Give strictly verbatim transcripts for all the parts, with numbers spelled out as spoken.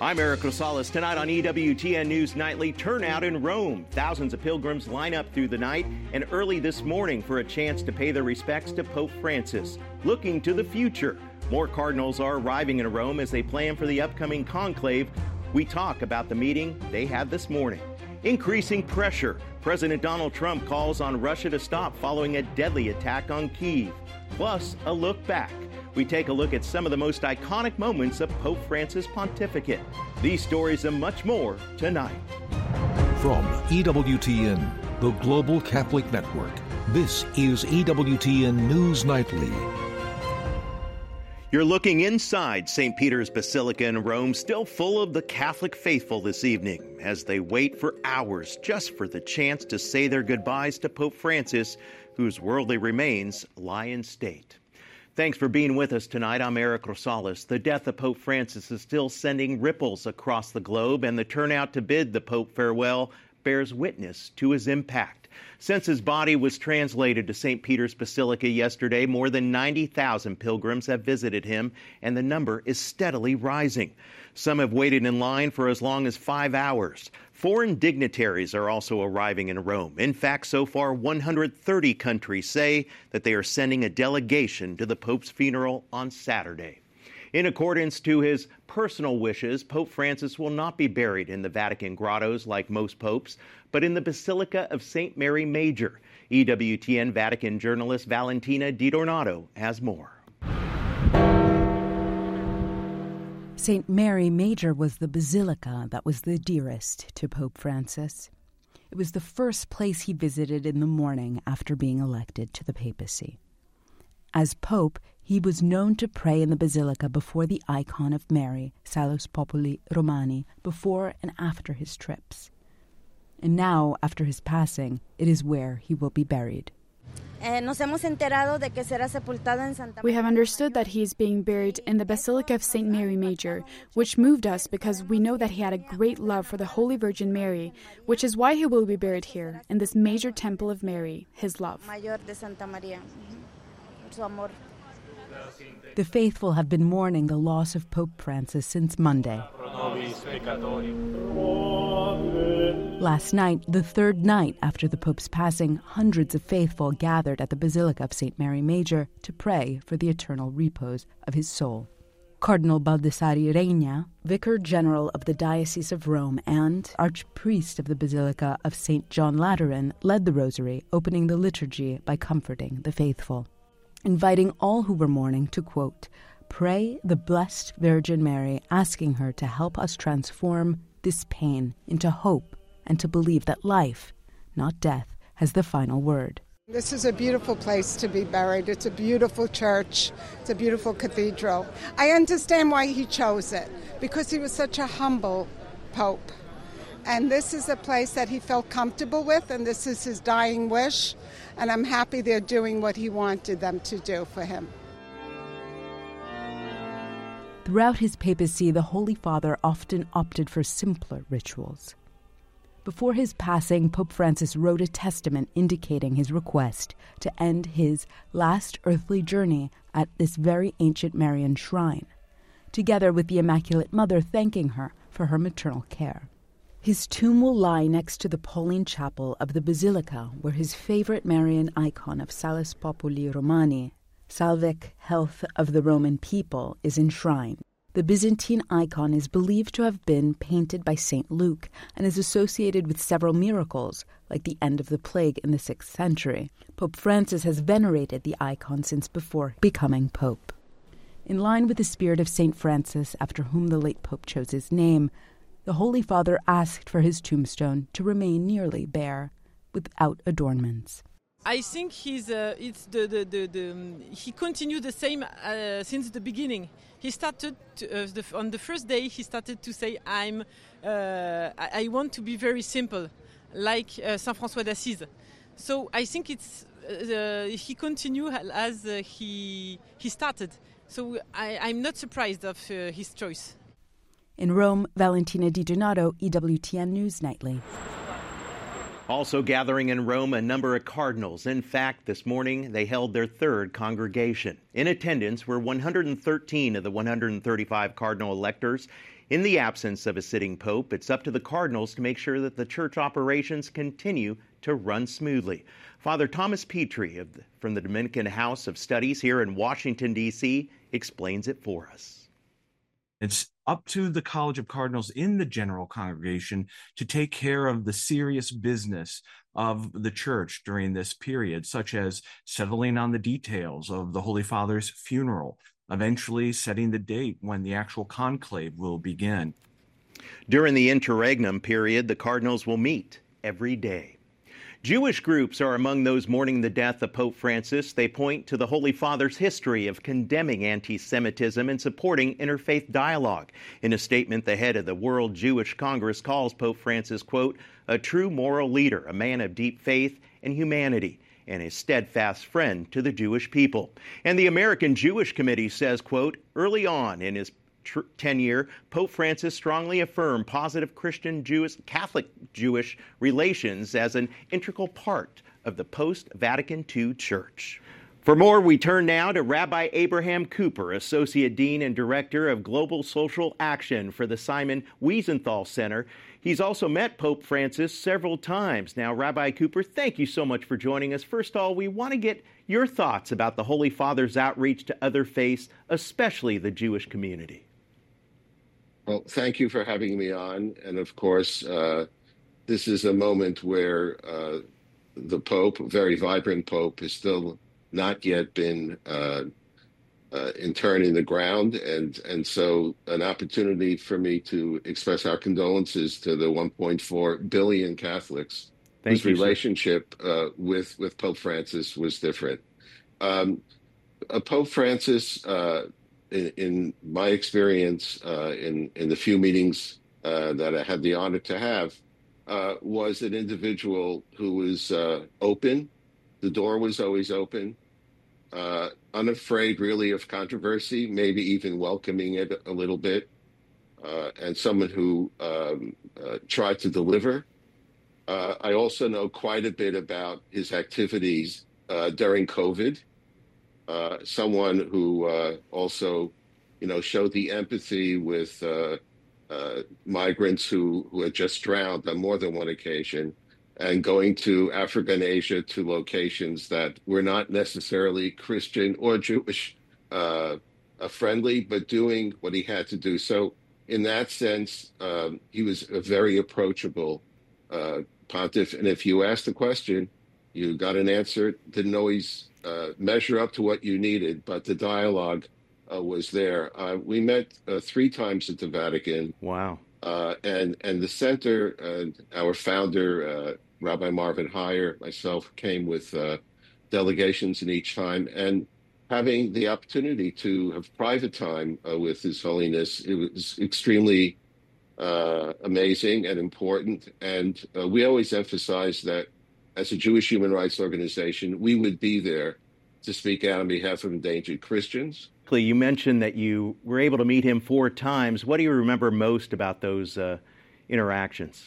I'm Eric Rosales. Tonight on E W T N News Nightly, turnout in Rome. Thousands of pilgrims line up through the night and early this morning for a chance to pay their respects to Pope Francis. Looking to the future, more cardinals are arriving in Rome as they plan for the upcoming conclave. We talk about the meeting they had this morning. Increasing pressure. President Donald Trump calls on Russia to stop following a deadly attack on Kyiv. Plus, a look back. We take a look at some of the most iconic moments of Pope Francis' pontificate. These stories and much more tonight. From E W T N, the Global Catholic Network, this is E W T N News Nightly. You're looking inside Saint Peter's Basilica in Rome, still full of the Catholic faithful this evening, as they wait for hours just for the chance to say their goodbyes to Pope Francis, whose worldly remains lie in state. Thanks for being with us tonight. I'm Eric Rosales. The death of Pope Francis is still sending ripples across the globe, and the turnout to bid the Pope farewell bears witness to his impact. Since his body was translated to Saint Peter's Basilica yesterday, more than ninety thousand pilgrims have visited him, and the number is steadily rising. Some have waited in line for as long as five hours. Foreign dignitaries are also arriving in Rome. In fact, so far, one hundred thirty countries say that they are sending a delegation to the Pope's funeral on Saturday. In accordance to his personal wishes, Pope Francis will not be buried in the Vatican grottos like most popes, but in the Basilica of Saint Mary Major. E W T N Vatican journalist Valentina Di Donato has more. Saint Mary Major was the basilica that was the dearest to Pope Francis. It was the first place he visited in the morning after being elected to the papacy. As Pope, he was known to pray in the basilica before the icon of Mary, Salus Populi Romani, before and after his trips. And now, after his passing, it is where he will be buried. We have understood that he is being buried in the Basilica of Saint Mary Major, which moved us because we know that he had a great love for the Holy Virgin Mary, which is why he will be buried here, in this major temple of Mary, his love. The faithful have been mourning the loss of Pope Francis since Monday. Last night, the third night after the Pope's passing, hundreds of faithful gathered at the Basilica of Saint Mary Major to pray for the eternal repose of his soul. Cardinal Baldassare Regna, Vicar General of the Diocese of Rome and Archpriest of the Basilica of Saint John Lateran, led the rosary, opening the liturgy by comforting the faithful, inviting all who were mourning to, quote, pray the Blessed Virgin Mary, asking her to help us transform this pain into hope and to believe that life, not death, has the final word. This is a beautiful place to be buried. It's a beautiful church. It's a beautiful cathedral. I understand why he chose it, because he was such a humble pope. And this is a place that he felt comfortable with, and this is his dying wish. And I'm happy they're doing what he wanted them to do for him. Throughout his papacy, the Holy Father often opted for simpler rituals. Before his passing, Pope Francis wrote a testament indicating his request to end his last earthly journey at this very ancient Marian shrine, together with the Immaculate Mother thanking her for her maternal care. His tomb will lie next to the Pauline Chapel of the Basilica, where his favorite Marian icon of Salus Populi Romani, Salvic Health of the Roman People, is enshrined. The Byzantine icon is believed to have been painted by Saint Luke and is associated with several miracles, like the end of the plague in the sixth century. Pope Francis has venerated the icon since before becoming pope. In line with the spirit of Saint Francis, after whom the late pope chose his name, the Holy Father asked for his tombstone to remain nearly bare, without adornments. I think he's uh, it's the, the, the, the um, he continued the same uh, since the beginning. He started to, uh, the, on the first day. He started to say, "I'm. Uh, I, I want to be very simple, like uh, Saint François d'Assise." So I think it's uh, he continued as uh, he he started. So I, I'm not surprised of uh, his choice. In Rome, Valentina Di Donato, E W T N News Nightly. Also gathering in Rome, a number of cardinals. In fact, this morning they held their third congregation. In attendance were one hundred thirteen of the one hundred thirty-five cardinal electors. In the absence of a sitting pope, it's up to the cardinals to make sure that the church operations continue to run smoothly. Father Thomas Petrie of the, from the Dominican House of Studies here in Washington, D C, explains it for us. It's up to the College of Cardinals in the general congregation to take care of the serious business of the church during this period, such as settling on the details of the Holy Father's funeral, eventually setting the date when the actual conclave will begin. During the interregnum period, the cardinals will meet every day. Jewish groups are among those mourning the death of Pope Francis. They point to the Holy Father's history of condemning anti-Semitism and supporting interfaith dialogue. In a statement, the head of the World Jewish Congress calls Pope Francis, quote, a true moral leader, a man of deep faith and humanity, and a steadfast friend to the Jewish people. And the American Jewish Committee says, quote, early on in his tenure, Pope Francis strongly affirmed positive Christian Jewish, Catholic Jewish relations as an integral part of the post-Vatican Two Church. For more, we turn now to Rabbi Abraham Cooper, Associate Dean and Director of Global Social Action for the Simon Wiesenthal Center. He's also met Pope Francis several times. Now, Rabbi Cooper, thank you so much for joining us. First of all, we want to get your thoughts about the Holy Father's outreach to other faiths, especially the Jewish community. Well, thank you for having me on. And of course, uh, this is a moment where uh, the Pope, a very vibrant Pope, has still not yet been uh, uh, interned in the ground. And, and so an opportunity for me to express our condolences to the one point four billion Catholics Thank whose you, relationship uh, with, with Pope Francis was different. Um, uh, Pope Francis, uh, In, in my experience, uh, in, in the few meetings uh, that I had the honor to have, uh, was an individual who was uh, open. The door was always open, uh, unafraid really of controversy, maybe even welcoming it a little bit, uh, and someone who um, uh, tried to deliver. Uh, I also know quite a bit about his activities uh, during COVID. Uh, someone who uh, also, you know, showed the empathy with uh, uh, migrants who, who had just drowned on more than one occasion, and going to Africa and Asia to locations that were not necessarily Christian or Jewish uh, uh, friendly, but doing what he had to do. So in that sense, um, he was a very approachable uh, pontiff. And if you asked a question, you got an answer. Didn't always Uh, measure up to what you needed, but the dialogue uh, was there. Uh, we met uh, three times at the Vatican. Wow. Uh, and, and the center, uh, our founder, uh, Rabbi Marvin Heyer, myself, came with uh, delegations in each time. And having the opportunity to have private time uh, with His Holiness, it was extremely uh, amazing and important. And uh, we always emphasize that as a Jewish human rights organization, we would be there to speak out on behalf of endangered Christians. You mentioned that you were able to meet him four times. What do you remember most about those uh, interactions?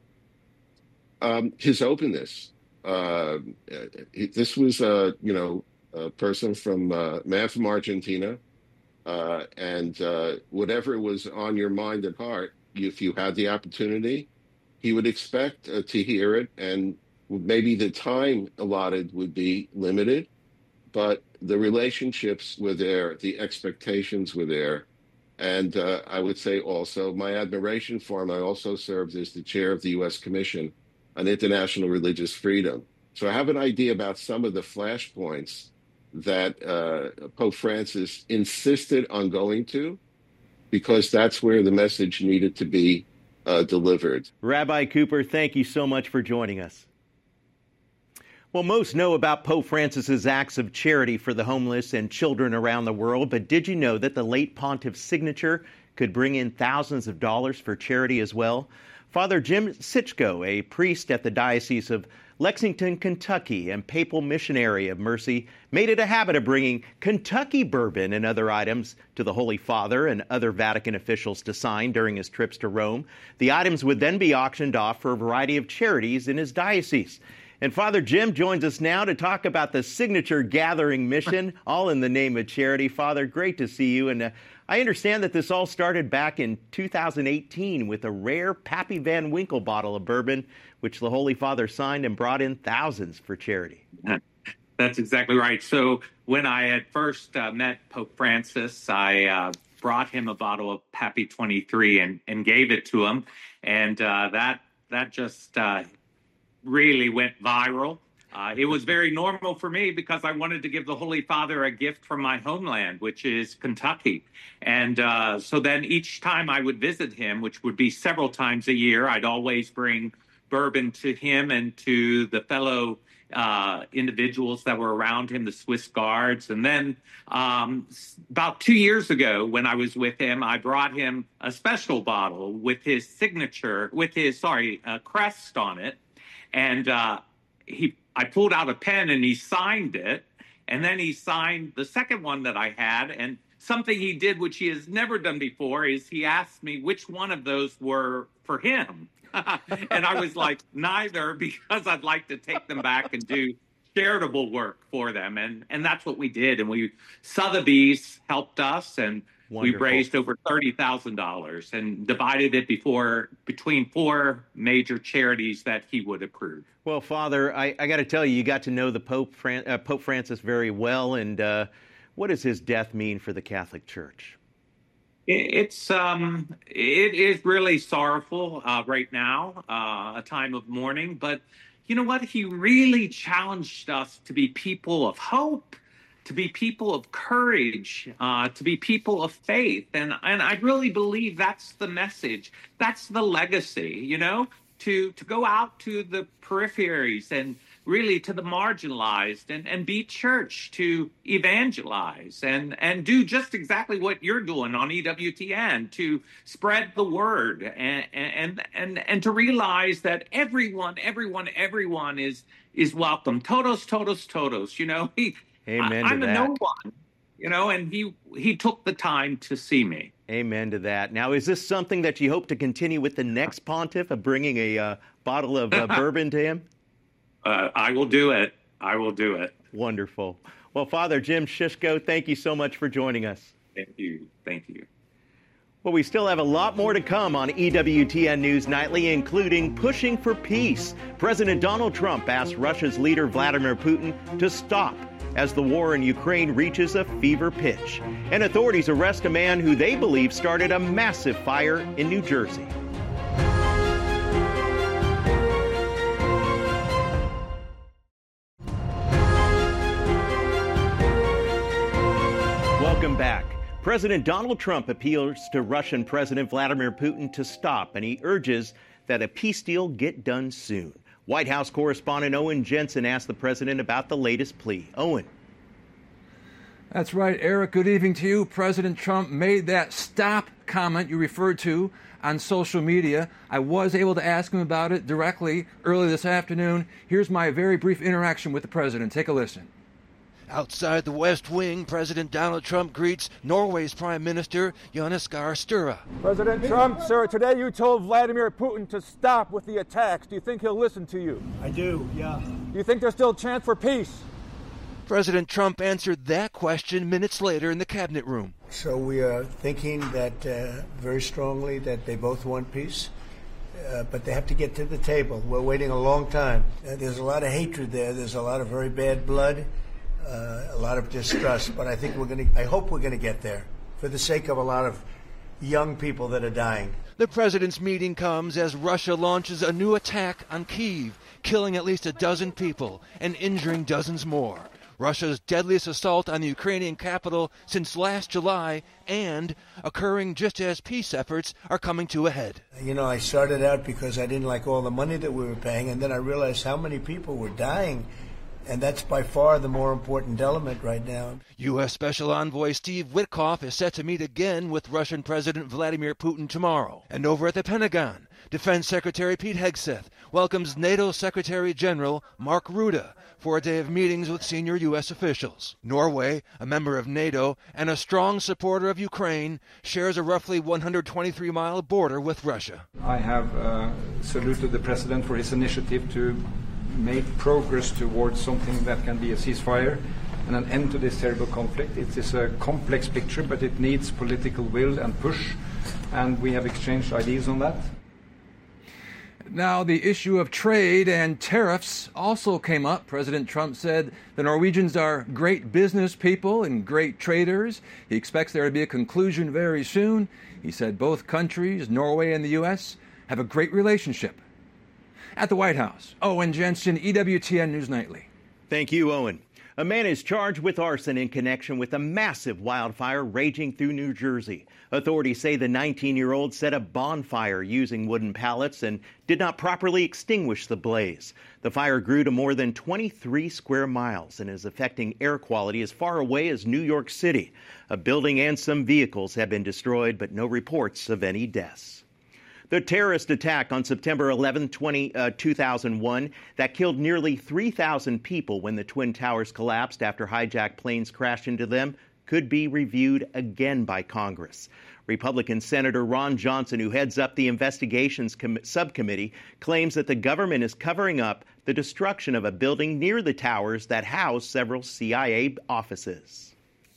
Um, his openness. Uh, this was, uh, you know, a person from, uh, man from Argentina. Uh, and uh, whatever was on your mind and heart, if you had the opportunity, he would expect uh, to hear it. And maybe the time allotted would be limited, but the relationships were there, the expectations were there. And uh, I would say also my admiration for him, I also served as the chair of the U S Commission on International Religious Freedom. So I have an idea about some of the flashpoints that uh, Pope Francis insisted on going to, because that's where the message needed to be uh, delivered. Rabbi Cooper, thank you so much for joining us. Well, most know about Pope Francis's acts of charity for the homeless and children around the world, but did you know that the late pontiff's signature could bring in thousands of dollars for charity as well? Father Jim Sitchko, a priest at the Diocese of Lexington, Kentucky, and Papal Missionary of Mercy made it a habit of bringing Kentucky bourbon and other items to the Holy Father and other Vatican officials to sign during his trips to Rome. The items would then be auctioned off for a variety of charities in his diocese. And Father Jim joins us now to talk about the signature gathering mission, all in the name of charity. Father, great to see you. And uh, I understand that this all started back in two thousand eighteen with a rare Pappy Van Winkle bottle of bourbon, which the Holy Father signed and brought in thousands for charity. That's exactly right. So when I had first uh, met Pope Francis, I uh, brought him a bottle of Pappy twenty-three and, and gave it to him. And uh, that that just uh, really went viral. Uh, it was very normal for me because I wanted to give the Holy Father a gift from my homeland, which is Kentucky. And uh, so then each time I would visit him, which would be several times a year, I'd always bring bourbon to him and to the fellow uh, individuals that were around him, the Swiss Guards. And then um, about two years ago, when I was with him, I brought him a special bottle with his signature, with his, sorry, uh, crest on it. And uh, he, I pulled out a pen and he signed it. And then he signed the second one that I had. And something he did, which he has never done before, is he asked me which one of those were for him. And I was like, neither, because I'd like to take them back and do charitable work for them. And and that's what we did. And we, Sotheby's helped us, and Wonderful. We raised over thirty thousand dollars and divided it before between four major charities that he would approve. Well, Father, I, I got to tell you, you got to know the Pope, Fran, uh, Pope Francis very well. And uh, what does his death mean for the Catholic Church? It's um, it is really sorrowful uh, right now, uh, a time of mourning. But you know what? He really challenged us to be people of hope, to be people of courage, uh, to be people of faith. And and I really believe that's the message. That's the legacy, you know, to to go out to the peripheries and really to the marginalized and, and be church, to evangelize and, and do just exactly what you're doing on E W T N, to spread the word and and and, and to realize that everyone, everyone, everyone is is welcome. Todos, todos, todos, you know. He, Amen I, I'm to a that. no one, you know, and he he took the time to see me. Amen to that. Now, is this something that you hope to continue with the next pontiff, of bringing a uh, bottle of uh, bourbon to him? Uh, I will do it. I will do it. Wonderful. Well, Father Jim Szyszko, thank you so much for joining us. Thank you. Thank you. Well, we still have a lot more to come on E W T N News Nightly, including pushing for peace. President Donald Trump asked Russia's leader Vladimir Putin to stop as the war in Ukraine reaches a fever pitch. And authorities arrest a man who they believe started a massive fire in New Jersey. Welcome back. President Donald Trump appeals to Russian President Vladimir Putin to stop, and he urges that a peace deal get done soon. White House correspondent Owen Jensen asked the president about the latest plea. Owen. That's right, Eric. Good evening to you. President Trump made that stop comment you referred to on social media. I was able to ask him about it directly early this afternoon. Here's my very brief interaction with the president. Take a listen. Outside the West Wing, President Donald Trump greets Norway's Prime Minister Jonas Gahr Sture. President Trump, sir, today you told Vladimir Putin to stop with the attacks. Do you think he'll listen to you? I do, yeah. Do you think there's still a chance for peace? President Trump answered that question minutes later in the cabinet room. So we are thinking that uh, very strongly that they both want peace, uh, but they have to get to the table. We're waiting a long time. Uh, there's a lot of hatred there. There's a lot of very bad blood. Uh, a lot of distrust, but I think we're going to, I hope we're going to get there for the sake of a lot of young people that are dying. The president's meeting comes as Russia launches a new attack on Kyiv, killing at least a dozen people and injuring dozens more. Russia's deadliest assault on the Ukrainian capital since last July, and occurring just as peace efforts are coming to a head. You know, I started out because I didn't like all the money that we were paying, and then I realized how many people were dying. And that's by far the more important element right now. U S. Special Envoy Steve Witkoff is set to meet again with Russian President Vladimir Putin tomorrow. And over at the Pentagon, Defense Secretary Pete Hegseth welcomes NATO Secretary General Mark Rutte for a day of meetings with senior U S officials. Norway, a member of NATO and a strong supporter of Ukraine, shares a roughly one hundred twenty-three mile border with Russia. I have uh, saluted the President for his initiative to make progress towards something that can be a ceasefire and an end to this terrible conflict. It is a complex picture, but it needs political will and push, and we have exchanged ideas on that. Now, the issue of trade and tariffs also came up. President Trump said the Norwegians are great business people and great traders. He expects there to be a conclusion very soon. He said both countries, Norway and the U S, have a great relationship. At the White House, Owen Jensen, E W T N News Nightly. Thank you, Owen. A man is charged with arson in connection with a massive wildfire raging through New Jersey. Authorities say the nineteen-year-old set a bonfire using wooden pallets and did not properly extinguish the blaze. The fire grew to more than twenty-three square miles and is affecting air quality as far away as New York City. A building and some vehicles have been destroyed, but no reports of any deaths. The terrorist attack on September eleventh, two thousand one that killed nearly three thousand people when the Twin Towers collapsed after hijacked planes crashed into them could be reviewed again by Congress. Republican Senator Ron Johnson, who heads up the investigations com- subcommittee, claims that the government is covering up the destruction of a building near the towers that house several C I A offices.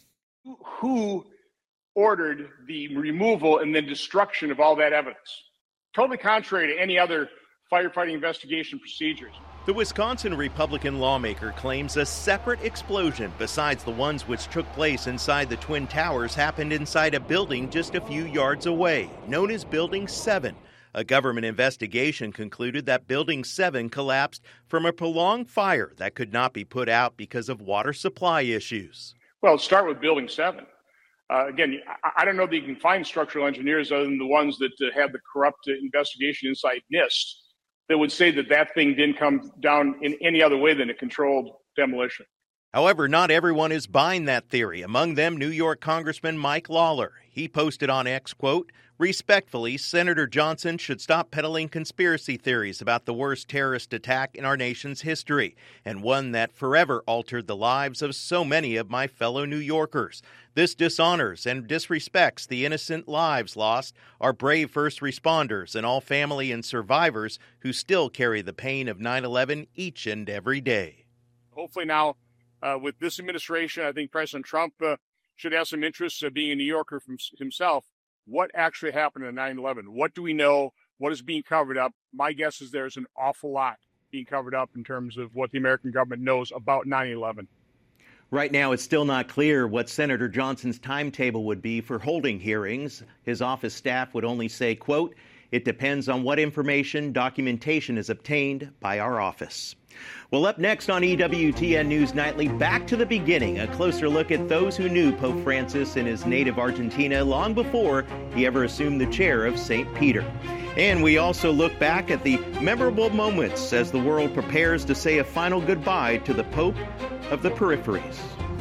Who ordered the removal and then destruction of all that evidence? Totally contrary to any other firefighting investigation procedures. The Wisconsin Republican lawmaker claims a separate explosion besides the ones which took place inside the Twin Towers happened inside a building just a few yards away, known as Building seven. A government investigation concluded that Building seven collapsed from a prolonged fire that could not be put out because of water supply issues. Well, let's start with Building seven. Uh, again, I, I don't know that you can find structural engineers other than the ones that uh, have the corrupt uh, investigation inside NIST that would say that that thing didn't come down in any other way than a controlled demolition. However, not everyone is buying that theory. Among them, New York Congressman Mike Lawler. He posted on X, quote, "Respectfully, Senator Johnson should stop peddling conspiracy theories about the worst terrorist attack in our nation's history, and one that forever altered the lives of so many of my fellow New Yorkers. This dishonors and disrespects the innocent lives lost, our brave first responders, and all family and survivors who still carry the pain of nine eleven each and every day." Hopefully now, uh, with this administration, I think President Trump uh, should have some interest, uh, being a New Yorker from himself. What actually happened in nine eleven? What do we know? What is being covered up? My guess is there's an awful lot being covered up in terms of what the American government knows about nine eleven. Right now, it's still not clear what Senator Johnson's timetable would be for holding hearings. His office staff would only say, quote, "It depends on what information, documentation is obtained by our office." Well, up next on E W T N News Nightly, back to the beginning, a closer look at those who knew Pope Francis in his native Argentina long before he ever assumed the chair of Saint Peter. And we also look back at the memorable moments as the world prepares to say a final goodbye to the Pope of the peripheries.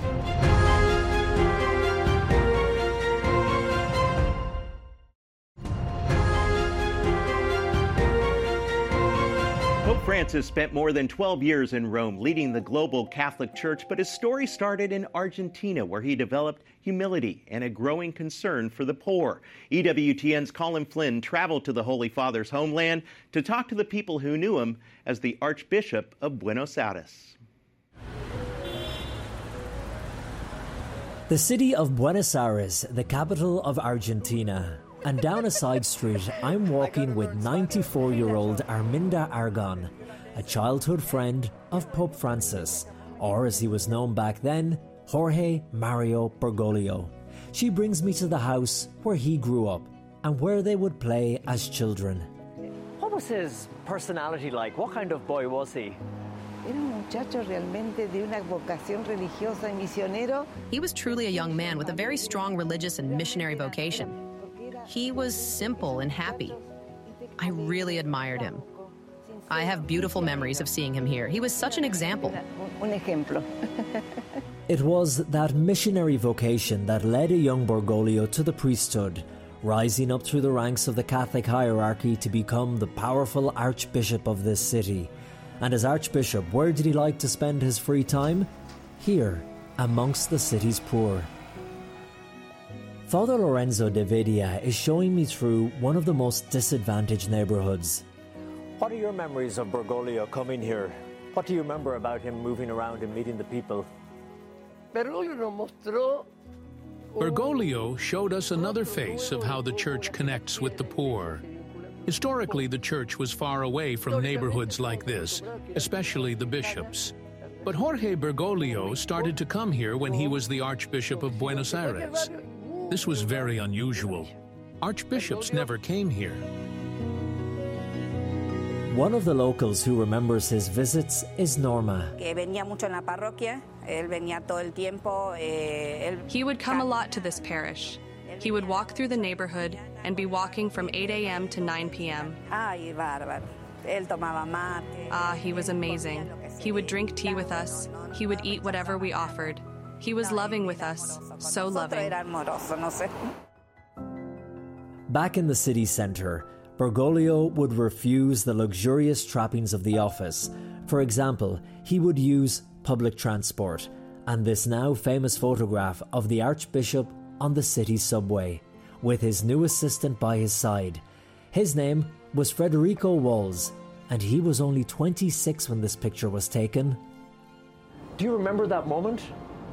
Pope Francis spent more than twelve years in Rome leading the global Catholic Church, but his story started in Argentina, where he developed humility and a growing concern for the poor. E W T N's Colin Flynn traveled to the Holy Father's homeland to talk to the people who knew him as the Archbishop of Buenos Aires. The city of Buenos Aires, the capital of Argentina. And down a side street, I'm walking with ninety-four-year-old Arminda Argon, a childhood friend of Pope Francis, or as he was known back then, Jorge Mario Bergoglio. She brings me to the house where he grew up and where they would play as children. What was his personality like? What kind of boy was he? Era un muchacho realmente de una vocación religiosa y misionero. He was truly a young man with a very strong religious and missionary vocation. He was simple and happy. I really admired him. I have beautiful memories of seeing him here. He was such an example. Un ejemplo. It was that missionary vocation that led a young Bergoglio to the priesthood, rising up through the ranks of the Catholic hierarchy to become the powerful Archbishop of this city. And as Archbishop, where did he like to spend his free time? Here, amongst the city's poor. Father Lorenzo de Vedia is showing me through one of the most disadvantaged neighbourhoods. What are your memories of Bergoglio coming here? What do you remember about him moving around and meeting the people? Bergoglio showed us another face of how the church connects with the poor. Historically, the church was far away from neighborhoods like this, especially the bishops. But Jorge Bergoglio started to come here when he was the Archbishop of Buenos Aires. This was very unusual. Archbishops never came here. One of the locals who remembers his visits is Norma. He would come a lot to this parish. He would walk through the neighborhood and be walking from eight a.m. to nine p.m. Ah, he was amazing. He would drink tea with us. He would eat whatever we offered. He was loving with us, so loving. Back in the city centre, Bergoglio would refuse the luxurious trappings of the office. For example, he would use public transport, and this now famous photograph of the Archbishop on the city subway, with his new assistant by his side. His name was Federico Walls, and he was only twenty-six when this picture was taken. Do you remember that moment?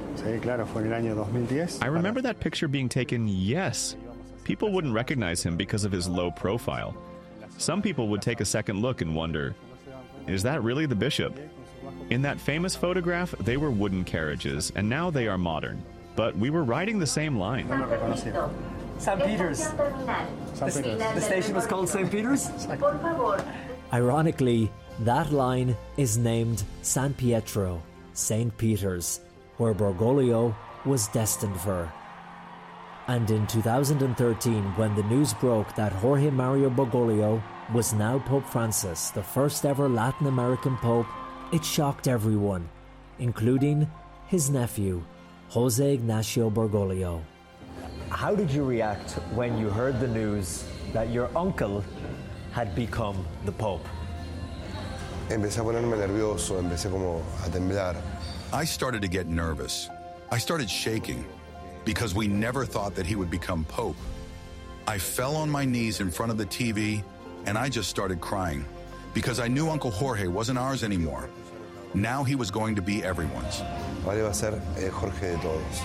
I remember that picture being taken, yes. People wouldn't recognize him because of his low profile. Some people would take a second look and wonder, is that really the bishop? In that famous photograph, they were wooden carriages, and now they are modern. But we were riding the same line. Saint Peter's. The, the station was called Saint Peter's? Ironically, that line is named San Pietro, Saint Peter's, where Bergoglio was destined for. And in two thousand thirteen, when the news broke that Jorge Mario Bergoglio was now Pope Francis, the first ever Latin American Pope, it shocked everyone, including his nephew, Jose Ignacio Bergoglio. How did you react when you heard the news that your uncle had become the Pope? Empecé a ponerme nervioso, empecé como a temblar. I started to get nervous. I started shaking because we never thought that he would become Pope. I fell on my knees in front of the T V and I just started crying because I knew Uncle Jorge wasn't ours anymore. Now he was going to be everyone's. Ahora iba a ser Jorge de todos.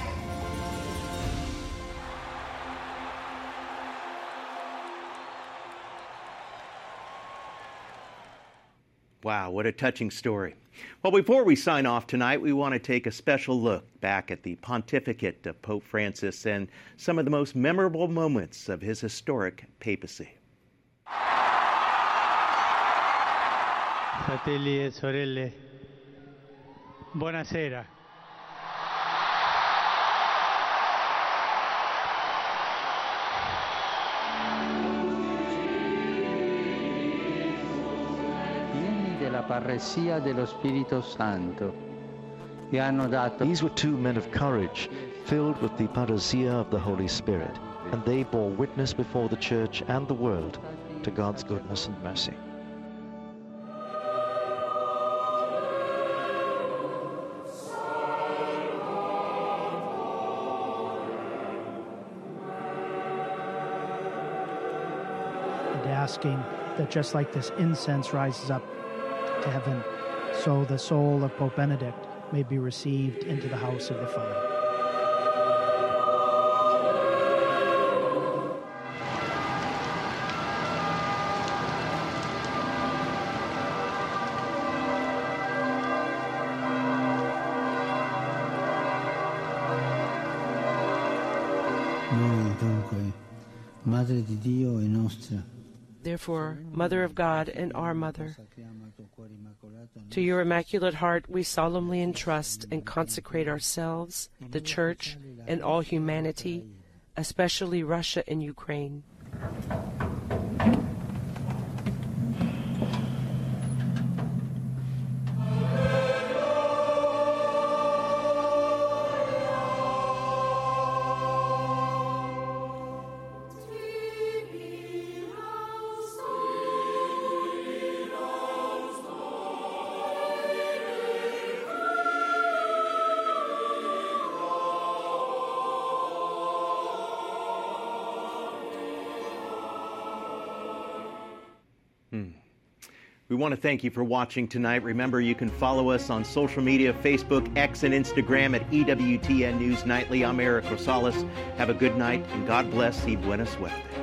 Wow, what a touching story. Well, before we sign off tonight, we want to take a special look back at the pontificate of Pope Francis and some of the most memorable moments of his historic papacy. Fratelli e sorelle, buonasera. Parresia dello Spirito Santo. These were two men of courage, filled with the parousia of the Holy Spirit, and they bore witness before the Church and the world to God's goodness and mercy. And asking that just like this incense rises up to heaven, so the soul of Pope Benedict may be received into the house of the Father. Noi dunque, Madre di Dio e nostra. Therefore, Mother of God and our Mother, to your Immaculate Heart we solemnly entrust and consecrate ourselves, the Church, and all humanity, especially Russia and Ukraine. Hmm. We want to thank you for watching tonight. Remember, you can follow us on social media, Facebook, X, and Instagram at E W T N News Nightly. I'm Eric Rosales. Have a good night, and God bless y buena suerte.